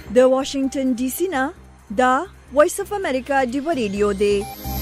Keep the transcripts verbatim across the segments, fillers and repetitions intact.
د واشنگټن ډي سي نه دا وایس اف امریکا ډیو ریډیو دی.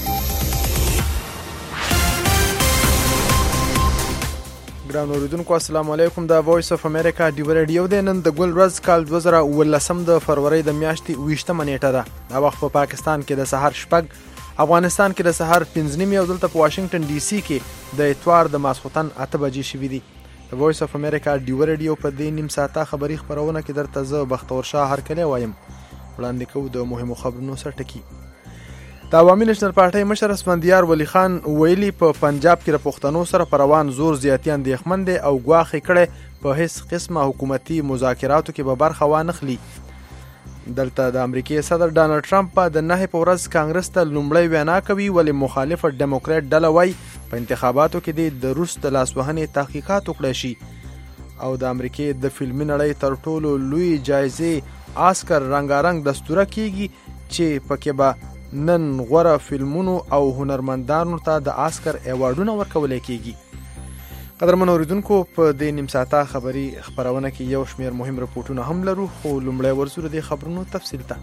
ګران اوریدونکو السلام علیکم. دا وایس اف امریکا ډیو ریډیو دی. نن د ګل ورځ کال دوه زره اوولسم د فروری د میاشتې اوویشتمه نیټه ده. دا وخت په پاکستان کې د سحر شپږ، افغانستان کې د سحر پنځه نیمې او دلته په واشنگټن ډي سي کې د اتوار د ماسخوتن اته بجې شوي دي. د وایس اف امریکا ډیو ریډیو په دې نیم ساعته خبري خبرونه کې درته زه بختور شاه هرکلی وایم. وړاندې کوو د مهمو خبرونو سره ټکي. د عوامي نېشنل پارټۍ مشر اسفندیار ولی خان ویلي په پنجاب کې د پښتنو سره په روان زور زیاتي اندېښمن دی او ګواښ یې کړی په هیڅ قسمه حکومتي مذاکراتو کې به برخه وانخلي. دلته د امریکای صدر ډانلډ ټرمپ په د نهې په ورځ کانګرس ته لومړی وینا کوي، ولې مخالفه ډیموکریټ ډله وایي په انتخاباتو کې د روس د لاسوهنې تحقیقات وکړای شي. او د امریکای د فلمي نړۍ تر ټولو لوی جایزې آسکر رنګارنګ دستوره کیږي چې پکې به نن غوره فلمونو او هنرمندانو ته د آسکر ایوارډونه ورکول کیږي. قدرمن اوریدونکو په دې نیم ساعته خبري خبرونه کې یو شمیر مهم رپورټونه هم لرو، خو لومړی ورسره د خبرونو تفصیل ته.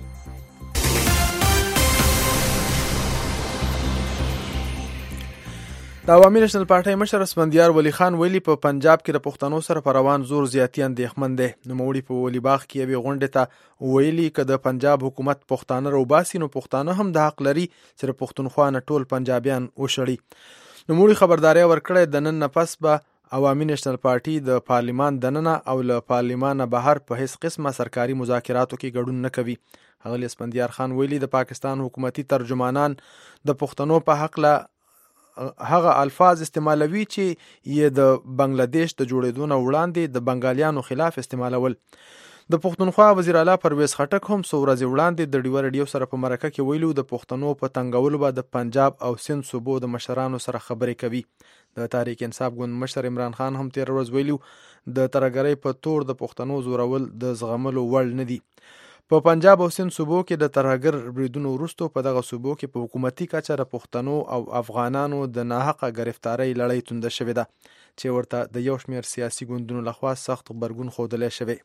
د عوامي نېشنل پارټۍ مشر اسفندیار ولی خان ویلي په پنجاب کې د پښتنو سره په روان زور زیاتی اندېښمن دی. نوموړي په ولی باغ کې یوې غونډې ته ویلي که د پنجاب حکومت پښتانه روباسي نو پښتانه هم د حق لري چې د پښتونخوا نه ټول پنجابیان وشړي. نوموړي خبرداري ورکړې د نن نه پس به عوامي نېشنل پارټي د پارلیمان دننه او له پارلیمانه بهر په هیڅ قسمه سرکاري مذاکراتو کې ګډون نه کوي. ښاغلي اسفندیار خان ویلي د پاکستان حکومتي ترجمانان د پښتنو په حق له هغه الفاظ استعمالوي چې یې د بنگلاديش د جوړېدو نه وړاندې د بنگالیانو خلاف استعمالول. د پښتونخوا وزیر اعلی پرویز خټک هم څو ورځې وړاندې د ډیو ریډیو سره په مرکه کې ویلو د پښتنو په تنګولو به د پنجاب او سند صوبو د مشرانو سره خبرې کوي. د تحریک انصاف ګوند مشر عمران خان هم تیر ورځ ویلو د ترهګرۍ په تور د پښتنو زورول د زغملو وړ نه دي. په پنجاب او سند صوبو کې د ترهګر بریدونو وروسته په دغه صوبو کې په حکومتي کچه د پښتنو او افغانانو د ناحقه گرفتارۍ لړۍ تونده شوې ده چې ورته د یو شمېر سیاسي ګوندونو لخوا سخت غبرګون ښودلی شوی.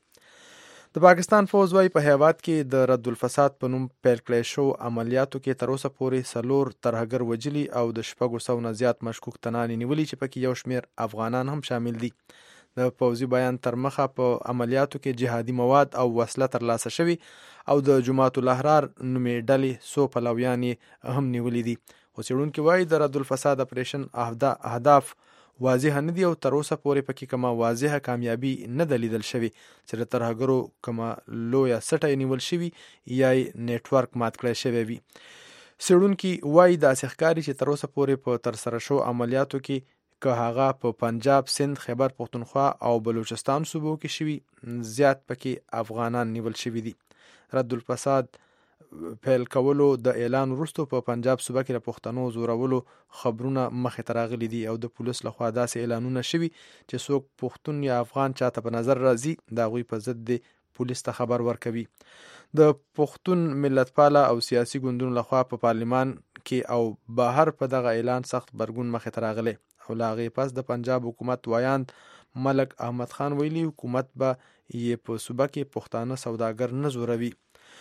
د پاکستان فوز وايي په هیواد کې د رد الفساد په نوم پیل کړی شو عملیاتو کې تر اوسه پورې څلور ترهګر وجلي او د شپږو سوو نه زیات مشکوک تنانې نیولي چې پکې یو شمېر افغانان هم شامل دي. د پوځي بیان تر مخه په عملیاتو کې جهادي مواد او وسله ترلاسه شوي او د جماعت الاحرار نومې ډلې څو پلویان یې هم نیولي دي. خو څېړونکي وایي د رد الفساد اپریشن اهداف واضح نه دي او تر اوسه پورې پکې کومه واضحه کامیابي نه ده لیدل شوې چې د ترهګرو کومه لویه سټه نیول شوي یا یې نیټورک مات کړی شوی وي. څېړونکي وایي داسې ښکاري چې تر اوسه پورې په ترسره شوو عملیاتو کې که هغه په پنجاب، سند، خیبر پښتونخوا او بلوچستان صوبو کې شوي زیات پکې افغانان نیول شوي دي. رد الفساد پیل کولو د اعلان وروسته په پنجاب صوبه کې د پښتنو زورولو خبرونه مخې ته راغلي دي او د پولیس لخوا داسې اعلانونه شوي چې څوک پښتون یا افغان چاته په نظر راځي د هغوی په ضد د پولیس ته خبر ورکوي. د پښتون ملتپاله او سیاسي ګوندونو لخوا په پارلیمان کې او بهر په دغه اعلان سخت غبرګون مخې ته راغلی او له هغې پس د پنجاب حکومت وایاند ملک احمد خان ویلي حکومت به یې په صوبه کې پښتانه سوداګر نه زوروي.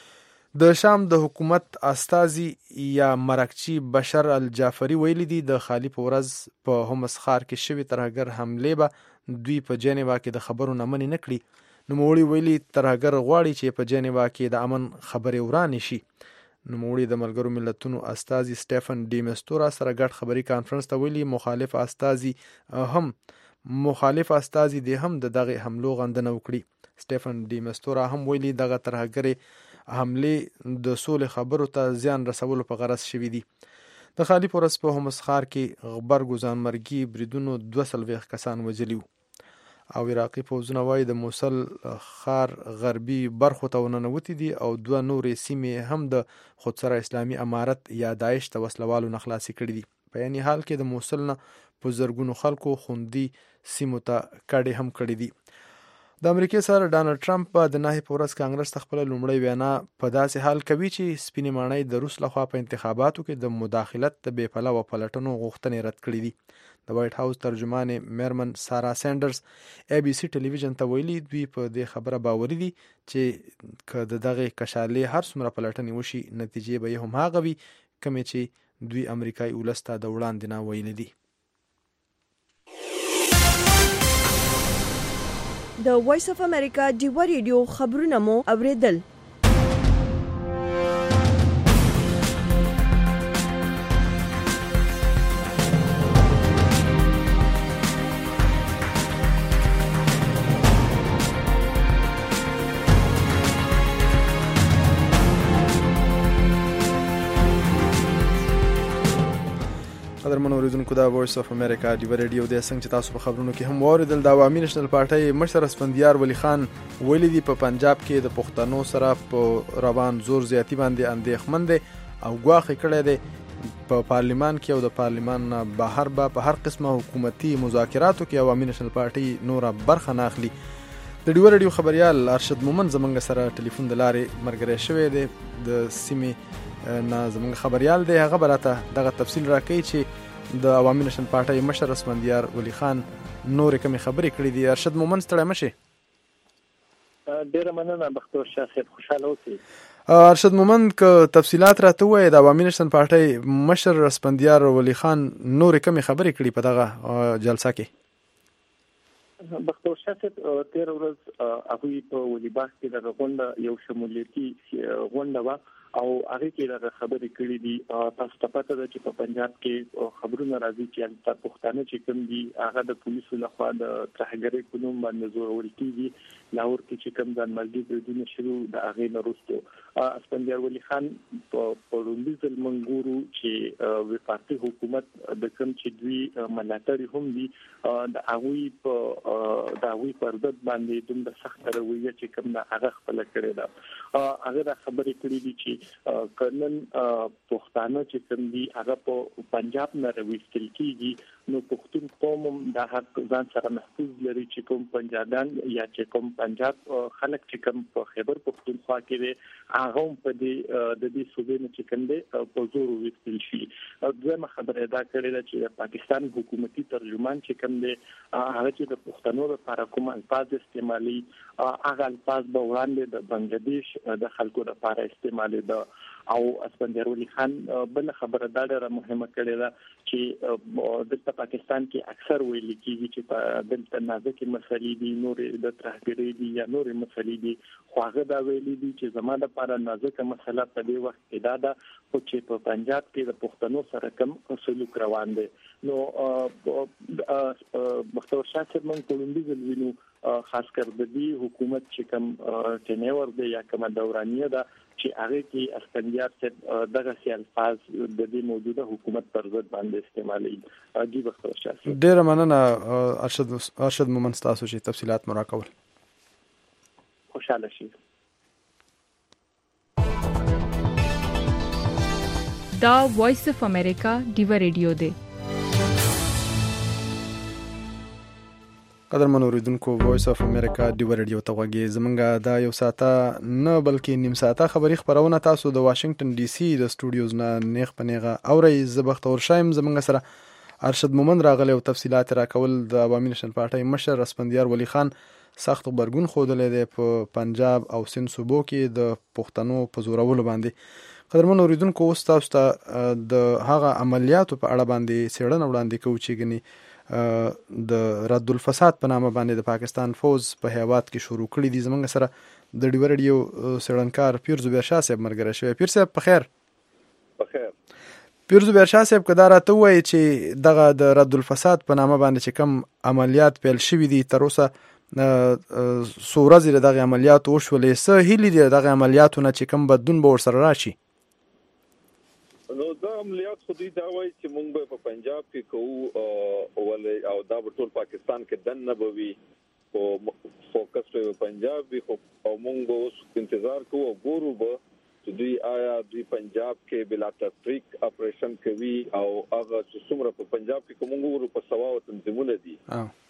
د شام د حکومت استازي یا مرکچی بشر الجعفری ویلي دي د خالی په ورځ په همس ښار کې شوي ترهګر حملې به دوی په جنیوا کې د خبرو نه منې نه کړي. نوموړي ویلي ترهګر غواړي چې په جنیوا کې د امن خبرې ورانې شي. نوموړي د ملګرو ملتونو استازي سټیفن ډي میستورا سره ګډ خبري کانفرنس ته ویلي مخالف استازي هم مخالف استازي دې هم د دغه حملو غندنه وکړي. سټیفن ډي میستورا هم ویلي دغه ترهګرې حملې د سولې خبرو ته زیان رسولو په غرض شوي دي. د خالی پورس په همس ښار کې غبرګو ځانمرګي بریدونو دوه څلوېښت کسان وژلي وو او عراقي پوځونه وایي د موصل ښار غربي برخو ته ورننوتي دي او دوه نورې سیمې هم د خودسره اسلامي امارت یا داعش د وسلوالو نه خلاصې کړي دي. په یعنې حال کې د موصل نه په زرګونو خلکو خوندي سیمو ته کډې هم کړي دي. د امریکای صدر ډانلډ ټرمپ په د نهي په ورځ کانګرس ته خپل لومړی وینا په داسې حال کوي چې سپینې ماڼۍ د روس لخوا په انتخاباتو کې د مداخلت د بې پلوه پلټنو غوښتنې رد کړې دي. د وایټ هاوس ترجمان میرمن سارا سینډرز ای بي سي ټلویزیون ته ویلي دوی په دې خبره باوري دي چې که د دغه کشالې هر څومره پلټنې وشي نتیجې به یې هم هغه وي کومې چې دوی امریکایي ولس ته د وړاندې نه ویلي دي. د وایس اف امریکا ډیوه ریډیو خبرونه مو اوریدل. قدرمن اوریدونکو دا وایس اف امریکا ډیوه ریډیو د څنګه چې تاسو په خبرونو کې هم واوریدل د عوامي نېشنل پارټۍ مشر اسفندیار ولی خان ویلي دي په پنجاب کې د پښتنو سره په روان زور زیاتی باندې اندېښمن دي او ګواښ کړی دی په پارلیمان کې او د پارلیمان بهر به په هر قسمه حکومتي مذاکراتو کې عوامي نېشنل پارټۍ نوره برخه نه اخلي. د ډیوه ریډیو خبريال ارشد مومن زمونږ سره ټلیفون د لارې مرګري شوی دی د سیمې نه زمونږ خبريال دی هغه براته دغه تفصیل راکوي چې د عوامي نېشنل پارټۍ مشر اسفندیار ولی خان نورې کومې خبرې کړې دي. ارشد مومن ستړی مشي. ډیره مننه بختور شاه صاحب خوشاله اوسئ. ارشد مومن که تفصیلات راته وایي د عوامي نېشنل پارټۍ مشر اسفندیار ولی خان نورې کومې خبرې کړې په دغه جلسه کې؟ بختور شاه صاحب تیر ورځ هغوی په ولیباغ کې د غونډه یو شمولیتي غونډه وه او هغه کې دا خبرې کړې دي. تاسو ته پته ده چې په پنجاب کې خبرونه راځي چې د پښتانه چې کوم دي هغه د پولیسو لخوا د ترهګرۍ په نوم باندې زورول کېږي. لاهور کې چې کوم ځان مرګي بریدونه شروع د هغې نه وروسته اسفندیار ولی خان په لومړي ځل موږ ګورو چې وفاقي حکومت د کوم چې دوی ملاتړي هم دي د هغوی په د هغوی پر ضد باندې دومره سخته رویه چې کوم ده هغه خپله کړې ده. هغه دا خبرې کړې دي چې کنن پښتانه چې کوم دي هغه په پنجاب نه راوستل کېږي نو پښتون قوم د حق ځان سره محفوظ لري چې کوم پنجابیان یا چې کوم پنجاب خلک چې کوم په خیبر پښتونخوا کې دي هغه هم په دې د دې صوبې نه چې کوم دي په زور وستل شي. دویمه خبره دا کړې ده چې پاکستان حکومتي ترجمان چې کوم دي هغه چې د پښتنو لپاره کوم الفاظ استعمالي هغه الفاظ به وړاندې د بنگلاديش د خلکو لپاره استعمالي ده. او اسفندیار ولی خان بل خبره دا ډېره مهمه کړې ده چې دلته پاکستان کې اکثر ویل کېږي چې دلته نازکې مسلې دي نورې د ترهګرۍ دي یا نورې مسلې دي خو هغه دا ویلي دي چې زما لپاره نازکه مسله په دې وخت کې دا ده چې په پنجاب کې د پښتنو سره کوم سلوک روان دی. نو بختور شاه صاحب موږ په لومړي ځل وینو خاص کر د دې حکومت چې کوم ټینور دی یا کومه دورانیه ده چې هغه کې اسفندیار صاحب دغه سي الفاظ د دې موجوده حکومت پر ضد باندې استعمالي. اجي بختور شاه صاحب ډیر مننه ارشد ارشد مومن تاسو چې تفصيلات مراکول خوشاله شئ. دا وایس اف امریکا ډیوه ریډیو دی. قدرمن اوریدونکو وایس اف امریکا ډیوه ریډیو ته غوږی زمونږه دا یو ساعته نه بلکې نیم ساعته خبري خبرونه تاسو د واشنگټن ډي سي د سټوډیوز نه نیغ پنیغه اوري. زبختور شایم زمونږ سره ارشد مومن راغلی او تفصيلات راکول. د عوامي نېشنل پارټۍ مشر اسفندیار ولی خان سخت غبرګون خوده دی په پنجاب او سند صوبو کې د پښتنو په زورولو باندې. قدرمن اوریدونکو اوس تاسو ته د هغه عملیاتو په اړه باندې څېړنه وړاندې کوو چې ګني د رد الفساد په نامه باندې د پاکستان فوز په هیواد کې شروع کړی دي. زمونږ سره د ډیوه ریډیو څېړنکار پیر زبیر شاه صاحب مرګره شوی. پیر صاحب په خیر. په خیر. پیر زبیر شاه صاحب کدا راته وایي چې دغه د رد الفساد په نامه باندې چې کوم عملیات پیل شوي دي تر اوسه څو ورځې دغه عملیات وشولې څه هیلې دي دغه عملیاتو نه چې کوم بدلون به ورسره راشي؟ نو دا عملیات خو دوی دا وایي چې موږ به په پنجاب کې کوو ولې او دا به ټول پاکستان کې دننه به وي خو فوکس په پنجاب وي خو او موږ به اوس انتظار کوو او ګورو به چې دوی آیا دوی پنجاب کې بلا تفریق اپریشن کوي او هغه چې څومره په پنجاب کې کوم ګورو په سوا او تنظیمونه دي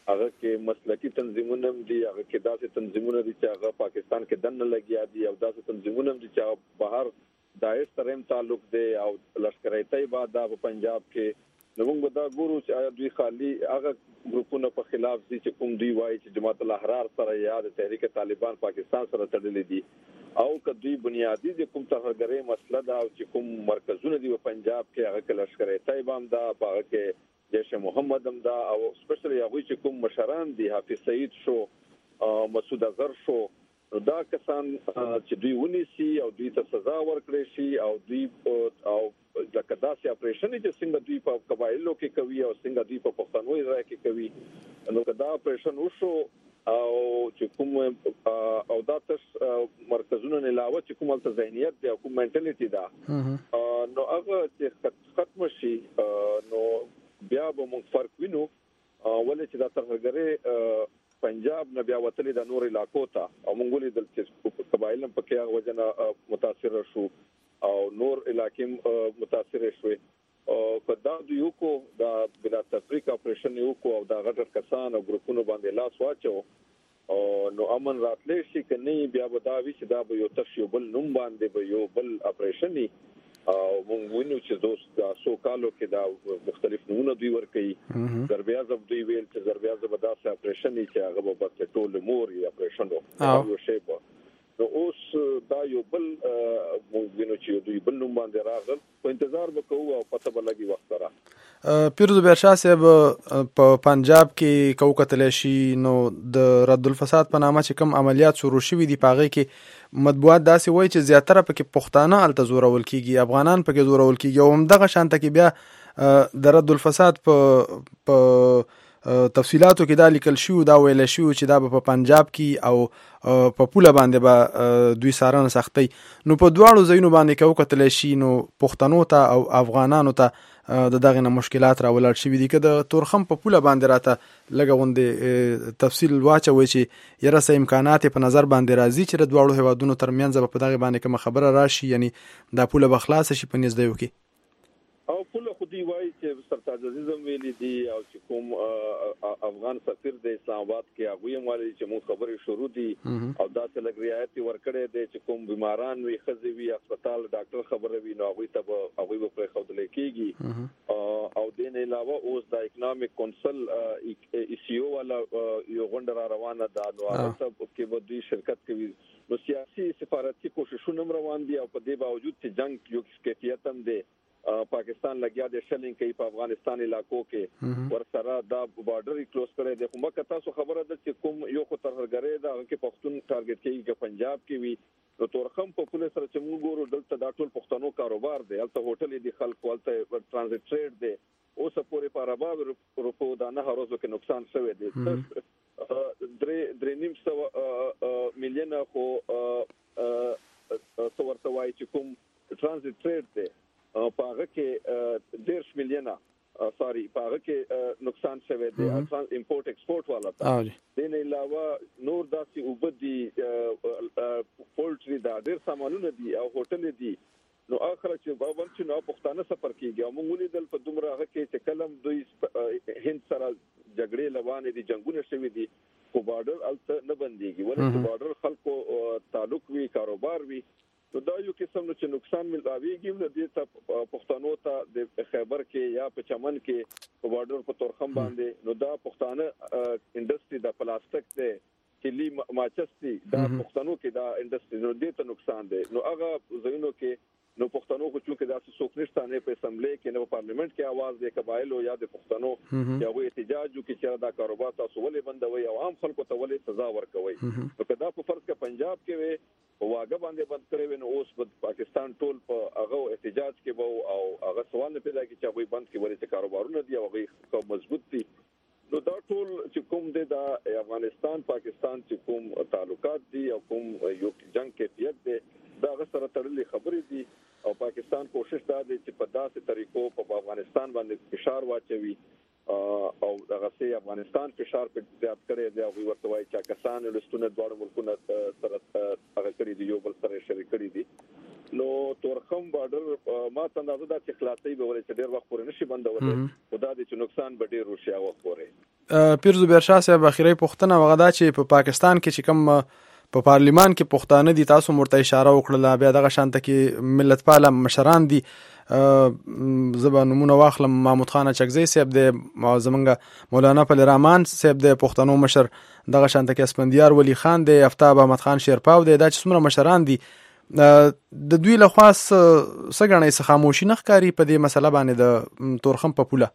هغه کې مسلکی تنظیمونه دي، هغه کې داسې تنظیمونه دي چې هغه پاکستان کې دنه لګیا دي او داسې تنظیمونه دي چې بهر داعش سره تعلق دي او لشکره طیبه دا په پنجاب کې نو موږ دا ګورو چې آیا دوی خالی هغه ګروپونو په خلاف دي چې کوم دی وایي چې جماعت الاحرار سره یا د تحریک طالبان پاکستان سره تړلې دي او کدی بنیادی د کوم ترهګرۍ مسله دا چې کوم مرکزونه دي په پنجاب کې هغه کې لشکره طیبه هم دا هغه کې جیش محمد هم دا او سپیشلی هغه چې کوم مشران دي حافظ سعید شو مسعود اظهر شو نو دا کسان چې دوی ونیسي او دوی ته سزا ورکړي شي او دوی او لکه داسې اپریشن چې څنګه دوی په قبایلو کې کوي او څنګه دوی په پښتنو ځای کې کوي نو دا اپریشن وشو او چې کوم او دا تاسو مرکزونو نه علاوه چې کوم الته ذهنیت دی او کوم منټالیټي دا نو هغه چې ختم شي نو بیا به موږ فرق وینو ولې چې دا ترهګرۍ پنجاب نه بیا وتلې د نور علاقو ته او موږ ولې د چې قبایل په کې هغه وجنه متاثر شو او نور علاقې متاثر شوي او کدا یو کو دا بلا تفریق اپریشن یو کو او دا غټر کسان او ګروپونو باندې لاس واچو او نو امن راتلې شي کني بیا به دا وی چې دا به یو تشیبل نوم باندې به یو بل اپریشن او موږ وینو چې دوست دا سو کالو کې دا مختلف نمونه دوی ورکړي ضرب اعظم دوی ویل چې ضرب اعظم دا سه اپریشن چې هغه به ټول مور یې اپریشن وو شی په نو اوس دا یو بل موږ وینو چې دوی بل نوم باندې راغل په انتظار وکړو او پته بلګي وخت را پیرو بیرشاه صاحب په پنجاب کې کوکتل شي نو د رد الفساد په نامه چې کوم عملیات شروع شوي دي پاغه کې مطبوعات داسې وایي چې زیاتره پکې پښتانه الته زورول کیږي افغانان پکې زورول کیږي او همدغه شانته کې بیا د رد الفساد په په تفصيلاتو کې دا لیکل شو دا ویل شو چې دا په پنجاب کې او په پوله باندې به دوی سارنه سختي نو په دواړو ځایونو باندې کوکتل شي نو پښتنو ته او افغانانو ته د دغه نه مشکلات راولل شي دي کده تورخم په پوله باندې راته لګوندې تفصیل واچوي چې یره سه امکانات په نظر باندې راځي چې د دواړو هوادونو ترمنځ په دغه باندې کوم خبره راشي یعنی دا پوله بخلاص شي په نږدې وکي او پوله خودي وایي چې سرتاج عزیزم ویلي دي او چې کوم افغان سفیر د اسلام آباد کې هغه مالي چې مو خبرې شروع دي او دا څه لګ رعایت ورکړي دي چې کوم بیماران وي خزي وي هسپتال ډاکټر خبره وي نو هغه ته هغه په خوده کېږي او د نه علاوه اوس د اکونومیک کونسل ای سی او والا یو غونډه را روانه ده نو هغه کې به دوی شرکت کوي نو سیاسي سفارتي کوششونه روان دي او په دې باوجود چې جنگ یو کیفیت هم دی پاکستان لګیا د شلینګ کې په افغانستان علاقو کې ورسره دا بارډر کلوز کړی دی کومه کته سو خبره ده چې کوم یو خو ترهګرۍ دا کې پښتون ټارګټ کوي چې پنجاب کې وي نو تورخم په پولیس سره چې موږ ګورو دلته دا ټول پښتنو کاروبار دی البته هوټل دي خلک ولته ترانزیت ټریډ دی اوس پورې پارابا روپو دا نه هروزو کې نقصان شوی دی درې درې نیم سو میلیون خو څور توای چې کوم ترانزیت ټریډ دی په هغه کې ډېر میلیونه سوري په هغه کې نقصان شوی دی امپورټ ایکسپورټ والا ته د نه علاوه نور داسې وبدي پولټري دا ډېر سامانونه دي او هوټل دي نو اخر چې باور چې نو پښتانه سفر کیږي او موږ لیدل په دومره هغه کې چې کلم دوی هند سره جګړې لوانې دي جنگونه شوي دي کو بارډر الته نه بنديږي ولې بارډر خلکو تعلق وی کاروبار وی نو دا یو قسم نو چې نقصان ملواویږي نو د ته پښتنو ته د خیبر کې یا په چمن کې په بارډر په تورخم باندې نو دا پښتانه انډستری د پلاستیک ته کلی ماچستی دا پښتنو کې دا انډستری نو د ته نقصان دی نو هغه زینو کې نو پښتنو خو چې دا څوک نشته نه په اسمبلی کې نه په پارلیمنت کې आवाज دی قبایلو یا د پښتنو یا وې احتجاج کوي چې دا کاروبار تاسو ولې بندوي او عام خلکو ته ولې سزا ورکوي نو کدا په فرض کې پنجاب کې وي واګه باندې بند کړی نو اوس په پاکستان ټول په هغه احتجاج کې وو او هغه سوال نه پیدا کی چې هغه بند کې ولې کاروبارونه دي او هغه مضبوط دي نو دا ټول چې کوم د افغانستان پاکستان چې کوم تعلقات دي او کوم یو جنگ کیفیت دي دا غسر تړلې خبرې دي او پاکستان کوشش دا دی چې په داسې طریقو په افغانستان باندې فشار واچوي او هغه سي افغانستان فشار په زیات کړي دی او ورته وایي چې کسان لستونه دوه ملکونه سره هغه کړی دی یو بل سره شریک کړي دي نو تورخم بارډر ما ته اندازه دا چې خلاصي به ولې چې ډیر وخت پورې نشي بندول خدا دې چې نقصان به ډیر وشي او وخت پورې. پیر زبیر شاه صاحب اخیری پوښتنه وغدا چې په پاکستان کې چې کوم په پارلیمان کې پښتانه دي تاسو مرته اشاره وکړه بیا دغه شانته کې ملت پاله مشران دي زبا نمونه واخلم محمود خان چکزی صاحب د زمونږ مولانا پل رحمان صاحب د پښتنو مشر دغه شانته کې اسپندیار ولی خان د افتاب احمد خان شیرپاو د دا چې څومره مشران دي د دوی له خاص سګړنې څخه خاموشي نه ښکاري په دې مسله باندې د تورخم په پوله.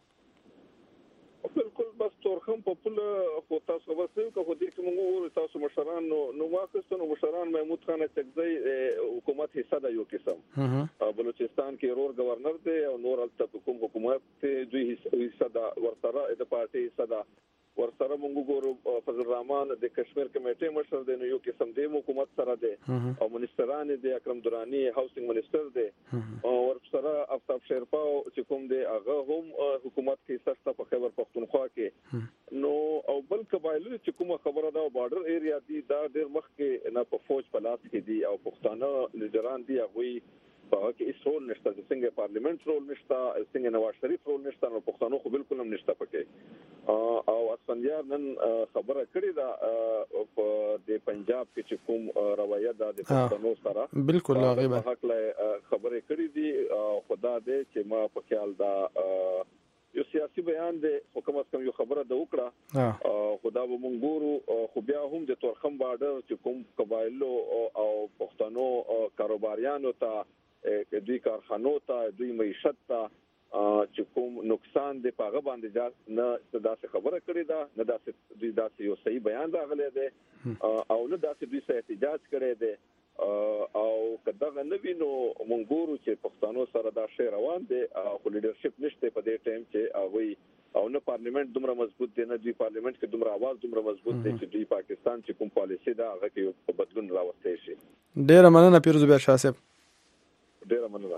بالکل بس تورخم په پوله خو تاسو به څه کوو دې کوم نو تاسو مشران نو واخستو نو مشران محمود خان چکزی حکومت حصہ د یو قسم بلوچستان کې رور گورنر دی او نور الته کوم حکومت دوی حصہ د ورسره د پارټي حصہ د ورسره مونږ ګورو فضل الرحمن د کشمیر کمیټې مشر دی نو یو قسم دی حکومت سره دی او منیسټران دی اکرم درانی هاوسینګ منیسټر دی او ورسره افتاب شیرپاو چې کوم دی هغه هم حکومت کې سخته په خیبر پختونخوا کې نو او بل قبایلو چې کومه خبره دا بارډر ایریا دی دا ډیر مخ کې نه په فوج په لاس کې دی او پښتانه لیډران دی هغه په کې هیڅ رول نشته د څنګه پارلیمنت رول نشته څنګه نواز شریف رول نشته نو پښتنو خو بالکل هم نشته پکې او اسفندیار نن خبره کړې ده په د پنجاب کې چې کوم روایت ده د پښتنو سره بالکل غیبه حق له خبره کړې دي خدا دې چې ما په خیال دا یو سیاسي بیان دی حکومت از کم یو خبره د وکړه خدا به مونږ ګورو خو بیا هم د تورخم بارډر چې کوم قبایلو او پښتنو کاروباریانو ته دوی کارخانو ته دوی معیشت ته چې کوم نقصان دی پاغه باندې نه داسې خبره کړې ده نه داسې دوی داسې یو صحیح بیان راغلی دی او نه داسې دوی سره احتجاج کړی دی او کداغه نوی نو مونږ چې پښتنو سره دا شی روان دی خو لیډرشپ نشته په دې ټایم چې هغه او نه پارلیمنت دومره مضبوط دی نه دوی پارلیمنت کې دومره आवाज دومره مضبوط دی چې دوی پاکستان چې کوم پالیسی دا هغه کې بدلون راوستي شي. ډیره مننه پیر زبیر شاه صاحب. ډیره مننه.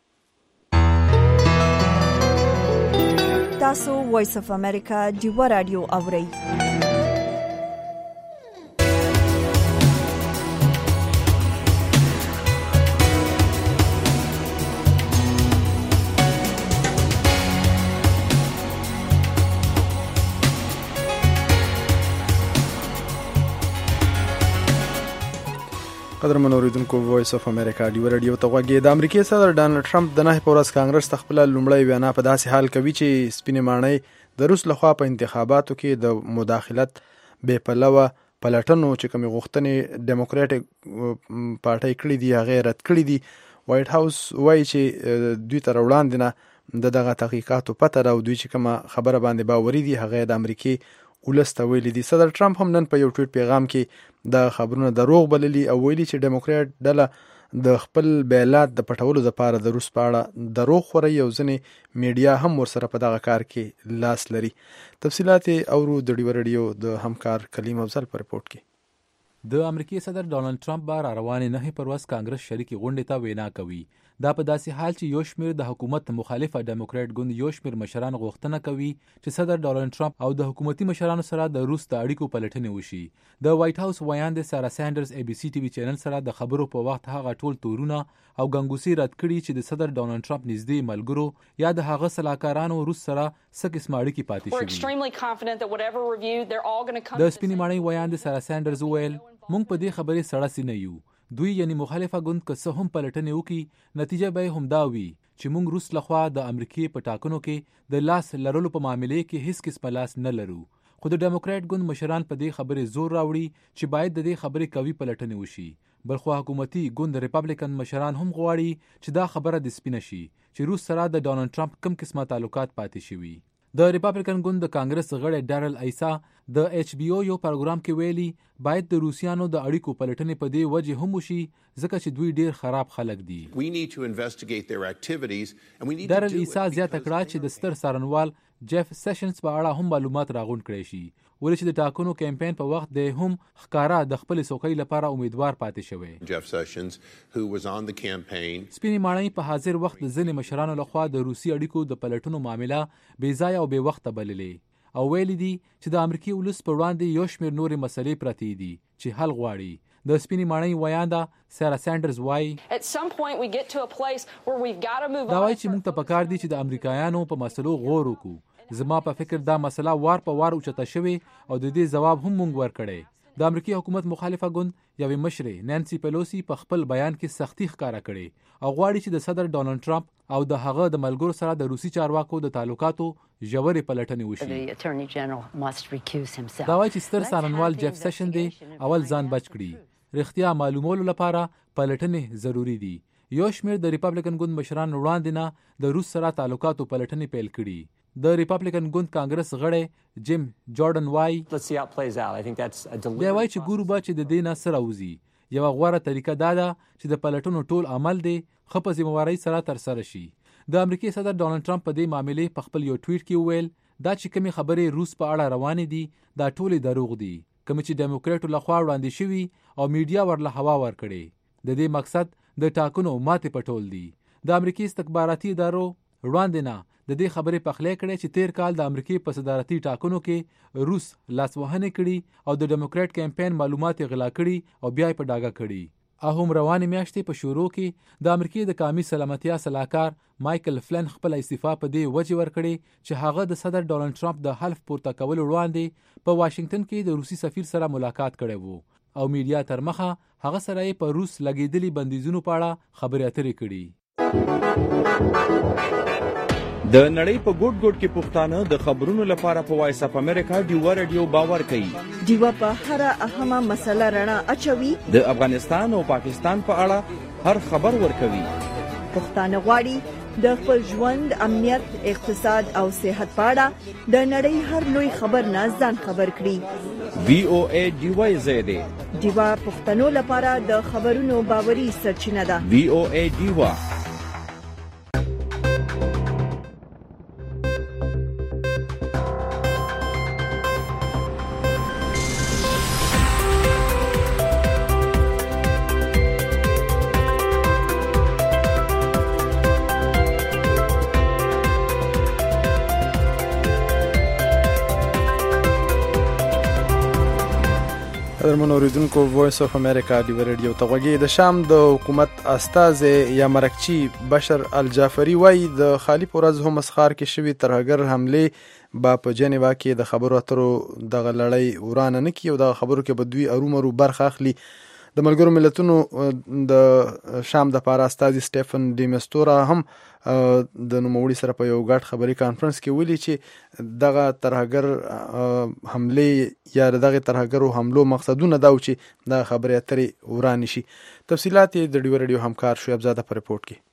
تاسو وایس اف امریکا دیو رادیو اورئ. قدرمن اوریدونکو وایس اف امریکا دی رادیو ته غوږی. د امریکای صدر ډانلډ ټرمپ د نه پورس کانګرس تخپل لومړی وینا په داسې حال کوي چې سپینې ماڼۍ د روس لخوا په انتخاباتو کې د مداخلت بې پلوه پلټنو چې کوم غوښتنې ډیموکراټیک پارټي کړې دي هغه رد کړې دي. وایټ هاوس وایي چې دوی تر وړاندې نه د دغه تحقیقاتو پته را او دوی چې کوم خبره باندې باوري دي هغه د امریکای ولسته ویلي دي. صدر ټرمپ هم نن په یو ټویټ پیغام کې د خبرونه دروغ بللي او ویلي چې ډیموکراټ ډله د خپل بیانات د پټولو لپاره د روس په اړه دروغ خوري او ځینې میډیا هم ورسره په دغه کار کې لاس لري. تفصیلات اورو د ډیو رادیو د همکار کلیم افضل په رپورت کې. د امریکای صدر ډانلډ ټرمپ بار روانې نه پر ورځ کانګرس شریکي غونډې ته وینا کوي. دا په داسې حال چې یو شمیر د حکومت مخالفه ډیموکراټ ګوند یو شمیر مشران غوښتنه کوي چې صدر ډانلډ ټرمپ او د حکومتي مشرانو سره د روس د اړیکو پلټنې وشي. د وایټ هاوس ویاند سارا سانډرز ای بي سي ټي وي چینل سره د خبرو په وخت هغه ټول تورونه او ګنګوسي رد کړي چې د صدر ډانلډ ټرمپ نږدې ملګرو یا د هغه سلاکارانو روس سره څه قسم اړیکې پاتې شوي. د سپینې ماڼۍ ویاند سارا سانډرز وویل موږ په دې خبرې سړه نه یو. دوی یعنی مخالفه ګوند که څه هم پلټنې وکړي نتیجه به همدا وي چې موږ روس لخوا د امریکای په ټاکنو کې د لاس لرلو په معاملې کې هیڅ قسم لاس نه لرو. خو د ډیموکراټ ګوند مشران په دې خبرې زور راوړي چې باید د دې خبرې قوي پلټنې وشي. بلخو حکومتي ګوند ریپبلیکن مشران هم غواړي چې دا خبره د سپینه شي چې روس سره د ډانلډ ټرمپ کوم قسمه تعلقات پاتې شوي. د ریپبلیکن ګوند د کانګرس غړی ډارل ایسا د ایچ بي او یو پروګرام کې ویلي باید د روسیانو د اړیکو پلټنې په دې وجه هم وشي ځکه چې دوی ډیر خراب خلک دي. ډارل ایسا زیاته کړه چې د ستر څارنوال جیف سیشنز په اړه هم معلومات راغونډ کړي شي ولې چې د ټاکنو کمپاین په وخت د هم ښکارا د خپل څوکۍ لپاره امیدوار پاتې شوی. جیف سیشنز who was on the campaign سپینې ماڼۍ په حاضر وخت د ځینې مشرانو لخوا د روسي اړیکو د پلټنو معامله بې ځایه او بې وخته بللې او ویلي دي چې د امریکای ولس په وړاندې یو شمېر نورې مسلې پرتې دي چې حل غواړي. د سپینې ماڼۍ ویانده سارا سانډرز وایي دا وایي چې موږ ته پکار دي چې د امریکایانو په مسلو غور وکړو. زما په فکر دا مسله وار په وار اوچته شوې او د دې ځواب هم موږ ورکړی. د امریکای حکومت مخالفه ګوند یوې مشرې نانسي پیلوسی په خپل بیان کې سختي ښکاره کړې او غواړي چې د صدر ډونالډ ټرمپ او د هغه د ملګرو سره د روسي چارواکو د تعلقاتو ژورې پلټنې وشي. دا وایي چې ستر څارنوال جیف سیشن دی اول ځان بچ کړي. رښتیا معلومولو لپاره پلټنې ضروری دي. یو شمېر د ریپبلیکن ګوند مشران وړاندې نه د روس سره تعلقاتو پلټنې پیل کړي. د ریپبلیکن ګوند کانګرس غړی جیم جارډن وایي بیا وایي چې ګورو به چې د دې نه څه راوځي. یوه غوره طریقه دا ده چې د پلټنو ټول عمل دی ښه په ذمهوارۍ سره ترسره شي. د امریکای صدر ډونالډ ټرمپ په دې معاملې په خپل یو ټویټ کې وویل دا چې کومې خبرې روس په اړه روانې دي دا ټولې دروغ دي کوم چې ډیموکراټو لخوا وړاندې شوي او میډیا ورله هوا ورکړي. د دې مقصد د ټاکنو ماتې پټول دي. د امریکای استخباراتي ادارو وړاندې نه د دې خبرې پخلی کړی چې تیر کال د امریکای په صدارتي ټاکنو کې روس لاسوهنې کړي او د ډیموکراټ کمپاین معلومات غلا کړي او بیا یې په ډاګه کړي. هم روانې میاشتې په شروع کې د امریکای د قومي سلامتیا سلاکار مایکل فلن خپل استعفا په دې وجه ورکړي چې هغه د صدر ډونالډ ټرمپ د حلف پورته کولو وړاندې په واشنگټن کې د روسي سفیر سره ملاقات کړی وو او میډیا تر مخه هغه سره یې په روس لګېدلي بندیزونو په اړه خبرې اترې کړي. د نړۍ په ګوټ ګوټ کې پښتانه د خبرونو لپاره په وایس اف امریکا ډیوا رادیو باور کوي. ډیوا په هر اهمه مسله رڼا اچوي. د افغانستان او پاکستان په اړه هر خبر ورکوي. پښتانه غواړي د خپل ژوند، امنیت، اقتصاد او صحت په اړه د نړۍ هر لوی خبر نه ځان خبر کړي. وی او ای ډیوا زیاده ډیوا پښتنو لپاره د خبرونو باوري سرچینه ده. وی او ای ډیوا درمن اوریدونکو وایس اف امریکا ډیوا رادیو ته غوږی. د شام د حکومت استازی یا مرکچی بشر الجعفری وایي د خالی پورز هم مسخار کې شوی ترهګر حمله با په جنیوا کې د خبرو اترو د غلړی ورانه نه کی او د خبرو کې بدوی ارومرو برخه اخلي. د ملګرو ملتونو د شام د پاره استازي سټيفن ډیمستورا هم د نوموړي سره په یو غټ خبري کانفرنس کې ویلي چې دغه ترهګر حمله یا دغه ترهګرو حملو مقصدونه دا و چې دا خبري اترې وران شي. تفصيلات د ډیو رادیو همکار شعیب زاده په رپورت کې.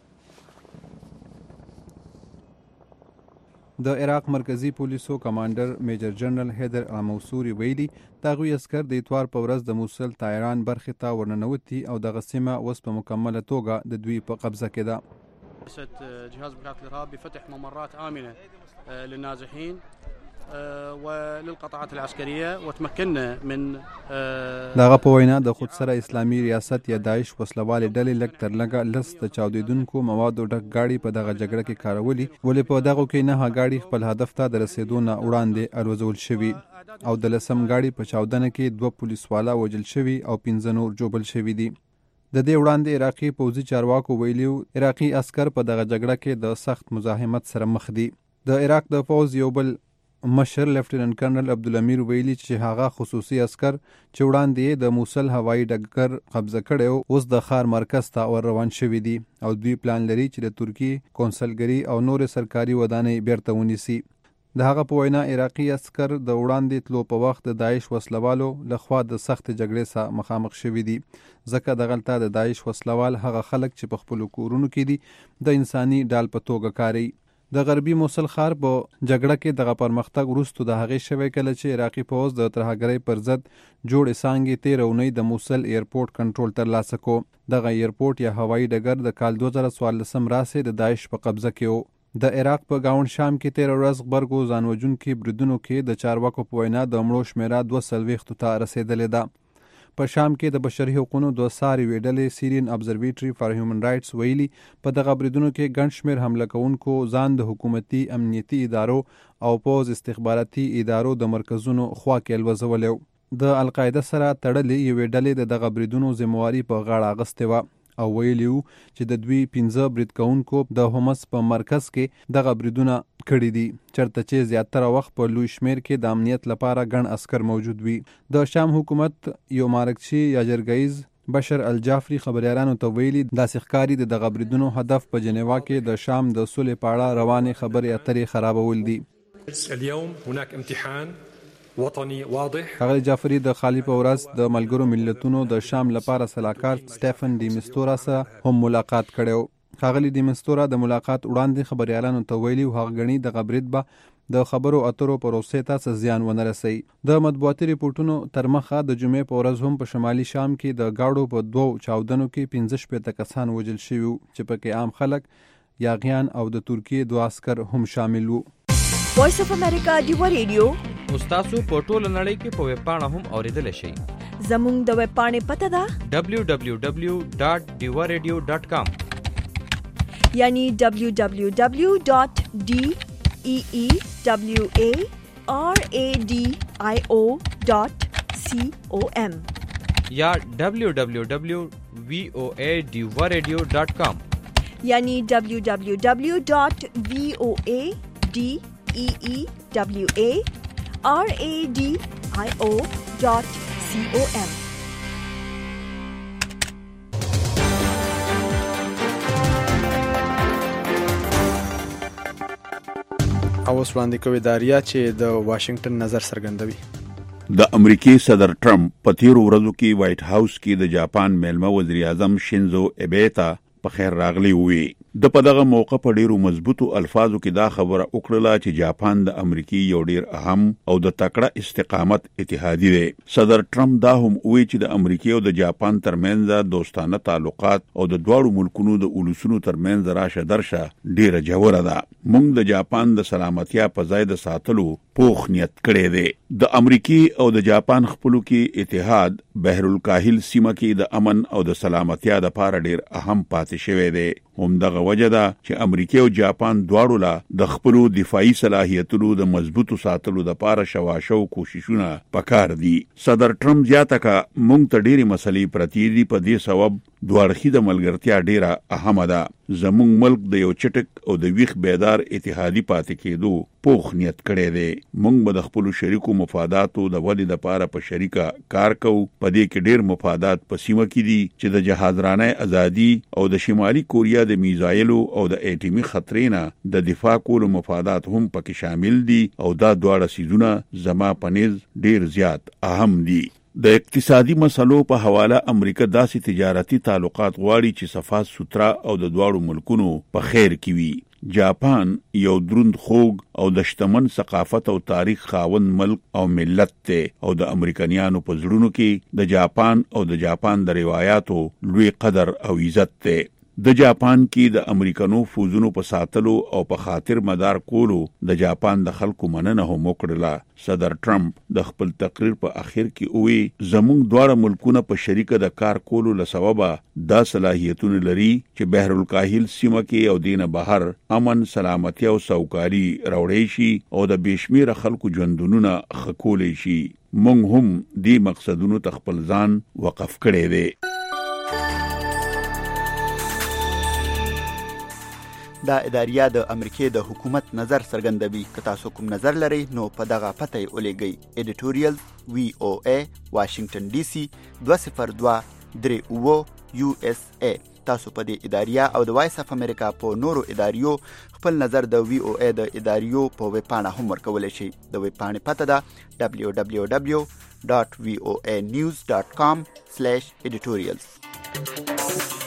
د عراق مرکزی پولیسو کمانډر میجر جنرال حیدر الموصوري ویلي تاغوی اسکر د اتوار په ورځ د موصل طیران برخې ته ورننوتي او د غسیمه اوس په مکمله توګه د دوی په قبضه کې ده. جهاز مكافحة الإرهاب بفتح ممرات آمنة للنازحين وللقطاعات العسكرية وتمكننا من دغه په وینا د خودسره اسلامي ریاست یا داعش وسلوالې ډلې لږ تر لږه لس د چاودیدونکو موادو ډک ګاډي په دغه جګړه کې کارولي ولې په دغه کې نه ګاډي خپل هدف ته د رسیدو نه وړاندې الوزول شوي او د لسم ګاډي په چاودنه کې دوه پولیسوالا وژل شوي او پنځه نور جوبل شوي دي. د دې وړاندې عراقي پوځي چارواکو ویلي عراقي عسكر په دغه جګړه کې د سخت مزاحمت سره مخ دي. د عراق د پوځ یو بل مشر لیفټیننټ کرنل عبدالامیر ویلي چې هغه خصوصي عسكر چې وړاندې د موصل هوایي ډګر قبضه کړی اوس د ښار مرکز ته ور روان شوي دي او دوی پلان لري چې د ترکیې کونسلګري او نورې سرکاري ودانۍ بیرته ونیسي. د هغه په وینا عراقي عسكر د وړاندې تلو په وخت د داعش وسلوالو لخوا د سخت جګړې سره مخامخ شوي دي ځکه دغلته د داعش وسلوال هغه خلک چې په خپلو کورونو کې دي د انساني ډال په توګه کاري. د غربي موصل ښار په جګړه کې دغه پرمختګ وروسته د هغې شوی کله چې عراقي پوځ د ترهګرۍ پر ضد جوړې څانګې تېره اونۍ د موصل ایرپورټ کنټرول ترلاسه کو. دغه ایرپورټ یا هوایي ډګر د کال دوه زره څوارلسم راهیسې د داعش په قبضه کې و. د عراق په گاوند شام کې تېره ورځ غبرګو ځانوژونکي بریدونو کې د چارواکو په وینا د مړو شمېره دوه څلوېښتو ته رسېدلې ده. په شام کې د بشري حقوقو دوه ساري ویډلې سیرین ابزرویټري فار هیومن رائټس ویلي په دغه بریدونو کې ګڼ شمېر حمله کوونکو ځان د حکومتي امنیتي ادارو او پوز استخباراتي ادارو د مرکزونو خوا کې الوزولی و. د القاعده سره تړلې یوې ډلې د دغه بریدونو ذمواري په غاړه اخیستې وه او ویلي وو چې د دوی پنځه برید کوونکو د همس په مرکز کې دغه بریدونه کړي دي، چرته چې زیاتره وخت په لوی شمیر کې د امنیت لپاره ګڼ عسکر موجود وي. د شام حکومت یو مارکچي یا جرګیز بشر الجعفري خبريالانو ته ویلي داسې ښکاري د دغه بریدونو هدف په جنیوا کې د شام د صلح په اړه روانې خبرې اترې خرابول دي. اليوم هناك امتحان وطني واضح. ښاغلي جعفري د خالي په ورځ د ملګرو ملتونو د شام لپاره سلاکار سټیفن ډي مستورا سره هم ملاقات کړی و. ښاغلي ډي مستورا د ملاقات وړاندې خبريالانو ته ویلي هغه غني د برید به د خبرو اترو پروسې ته څه زیان ونه رسوي. د مطبوعاتي ریپورټونو تر مخه د جمعې په ورځ هم په شمالي شام کې د گاډو په دوو چاودنو کې پنځه شپېته کسان وژل شوي وو چې پکې عام خلک، یاغیان او د ترکیې دوه عسکر هم شامل وو. وایس اف امریکا ډیوا ریډیو تاسو په ټوله نړۍ کې په ویب پاڼه هم اوریدل شئ. زموږ د ویب پاڼې پته ده دبلیو دبلیو دبلیو ډاټ ډیوا ریډیو ډاټ کام، یعنی دبلیو دبلیو دبلیو ډاټ ډی ای ای ڈبلیو اے آر اے ڈی آئی او ڈاٹ سی او ایم یا ڈبلیو ڈبلیو ڈبلیو وی او اے ڈیوا ریڈیو ڈاٹ کام، یعنی ڈبلیو ڈبلیو ڈبلیو ڈاٹ وی او اے ڈی ای ای ڈبلیو اے آر اے ڈی آئی او ڈاٹ سی او ایم. اوس وړاندې کوي داریا چې د واشنگټن نظر څرګندوي. د امریکای صدر ټرمپ په تیرو ورځو کې وایټ هاوس کې د جاپان میلمه وزیر اعظم شینزو ایبه ته په خیر راغلی وي. د په دغه موقع په ډیرو مضبوطو الفاظو کې دا خبره وکړه چې جاپان د امریکای یو ډیر اهم او د تکړه استقامت اتحادی دی. صدر ټرمپ دا هم وی چې د امریکای او د جاپان ترمنځ دوستانه تعلقات او د دواړو ملکونو د اولسونو ترمنځ راشه درشه ډیره جوړه ده. موږ د جاپان د سلامتیا په ځای د ساتلو پوخ نیت کړی دی. د امریکای او د جاپان خپلو کې اتحاد بحر الکاهل سیمه کې د امن او د سلامتیا لپاره ډیر اهم پاتې شوی دی. همدغه وجه ده چې امریکا او جاپان دواړو لا د خپلو دفاعي صلاحیتونو د مضبوطو ساتلو لپاره شواشو کوششونه پکار دي. صدر ټرمپ زیاته کا مونږ ته ډېری مسلې پرتی دي، په دې سبب دوړخي د ملګرتیا ډیره اهمه ده. زموږ ملک د یو چټک او د ویښ بیدار اتحادی پاتې کېدو پوخ نیت کړی دی. موږ به د خپلو شریکو مفاداتو د ودې لپاره په شریکه کار کوو. په دې کې ډیر مفادات په سیمه کې دي چې د جهازرانه ازادي او د شمالي کوریا د میزایلو او د اټومي خطرې نه د دفاع کولو مفادات هم پکې شامل دي او دا دواړه سیزونه زما پنیز ډیر زیات اهم دي. د اقتصادي مسلو په حواله امریکا داسې تجارتي تعلقات غواړي چې صفا سوترا او د دواړو ملکونو په خیر کې وي. جاپان یو دروند خوږ او د شتمن ثقافت او تاریخ خاوند ملک او ملت دی او د امریکایانو په زړونو کې د جاپان او د جاپان د روایتو لوی قدر او عزت دی. د جاپان کې د امریکانو فوزونو په ساتلو او په خاطر مدار کولو د جاپان د خلکو مننه هم وکړه. صدر ټرمپ د خپل تقریر په اخر کې وی زموږ دواړه ملکونه په شریکه د کار کولو لسببه دا صلاحیتونه لري چې بحر الکاهل سیمه کې او دینه بهر امن، سلامتی او سوکالي راوړی شي او د بشمیره خلکو ژوندونه خکولې شي. موږ هم دې مقصدونو ته خپل ځان وقف کړی دی. دا اداریه د امریکای د حکومت نظر څرګندوي. که تاسو کوم نظر لرئ نو په دغه پته یې ولیږئ. ایډیټوریل وی او ای واشنگټن ډي سي دوه صفر دوه درې اوه یو اس ای. تاسو په دې اداریه او د وایس اف امریکا په نورو اداریو خپل نظر د وی او ای د اداریو په ویب پاڼه هم ورکولی شئ. د ویب پاڼې پته ده دبلیو دبلیو دبلیو ډاټ وی او ای نیوز ډاټ کام سلیش ایډیټوریلز.